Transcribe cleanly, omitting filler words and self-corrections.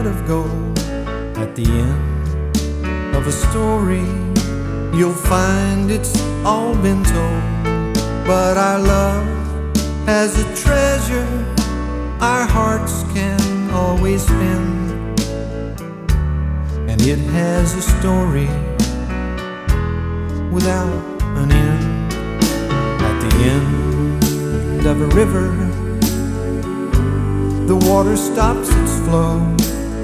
of gold. At the end of a story, you'll find it's all been told. But our love has a treasure our hearts can always spend, and it has a story without an end. At the end of a river, the water stops its flow,